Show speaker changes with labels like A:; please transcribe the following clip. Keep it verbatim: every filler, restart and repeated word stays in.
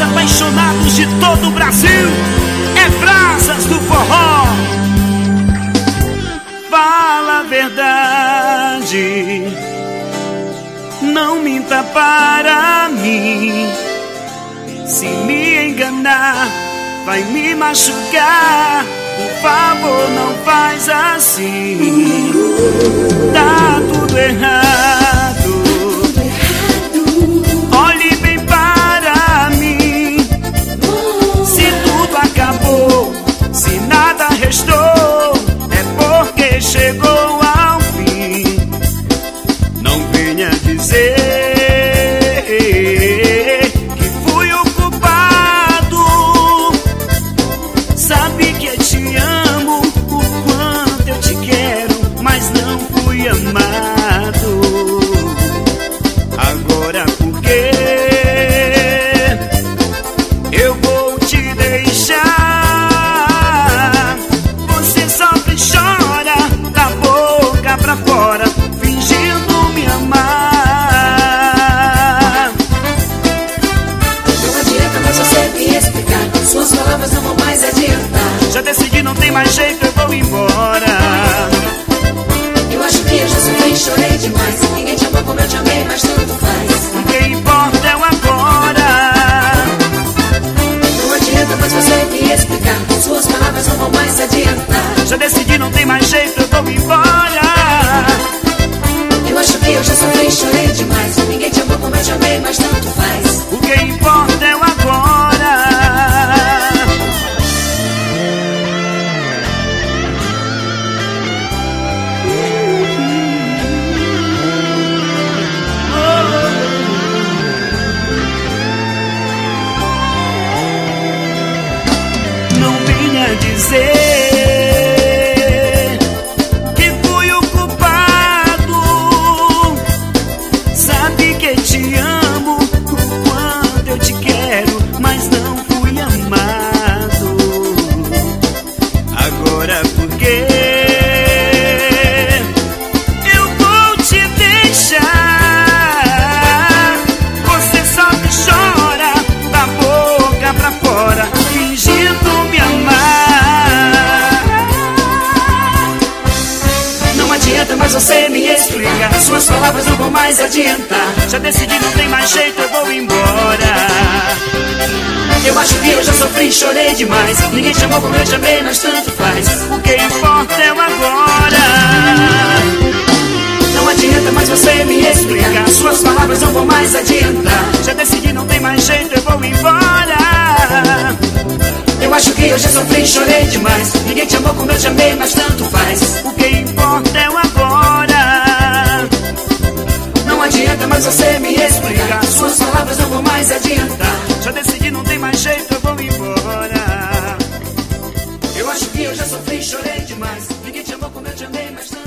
A: mais apaixonados de todo o Brasil. É Brasas do Forró. Fala a verdade, não minta para mim. Se me enganar, vai me machucar. Por favor, não faz assim. Tá tudo errado. Olhe bem para mim. Se tudo acabou, se nada restou, é porque chegou ao fim. Não venha dizer que fui o culpado. Sabe que eu te amo, o quanto eu te quero, mas não fui amado. Agora por quê? Eu vou te deixar. Você sofre e chora, da boca pra fora, fingindo me amar.
B: Não adianta mais você me explicar, suas palavras não vão mais adiantar.
A: Já decidi, não tem mais jeito, eu vou embora.
B: Eu acho que eu já sofri e chorei demais. Ninguém te amou como eu te amei, mas tanto faz.
A: O que importa é o agora.
B: Não adianta mais você me explicar, suas palavras não vão mais adiantar.
A: Já decidi, não tem mais jeito, eu vou embora.
B: Eu acho que eu já sofri e chorei demais. Ninguém te amou como eu te amei, mas tanto faz.
A: O que importa é o agora. Não venha dizer que fui o culpado. Sabe que te amo, o quanto eu te quero, mas não fui amado. Agora por quê? Eu vou te deixar. Você sofre e chora, da boca pra fora, fingindo me amar. Não adianta mais você me explicar, suas palavras não vão mais adiantar. Já decidi, não tem mais jeito, eu vou embora. Eu acho que eu já sofri e chorei demais. Ninguém te amou como eu te amei, mas tanto faz. O que importa é o agora.
B: Não adianta mais você me explicar, suas palavras não vão mais adiantar.
A: Já decidi, não tem mais jeito, eu vou embora.
B: Eu acho que eu já sofri e chorei demais. Ninguém te amou como eu te amei, mas tanto faz.
A: O que importa é o agora.
B: Não adianta mais você me explicar, suas palavras não vão mais adiantar.
A: Já decidi, não tem mais jeito, eu vou embora.
B: Eu acho que eu já sofri e chorei demais. Ninguém te amou como eu te amei, mas tanto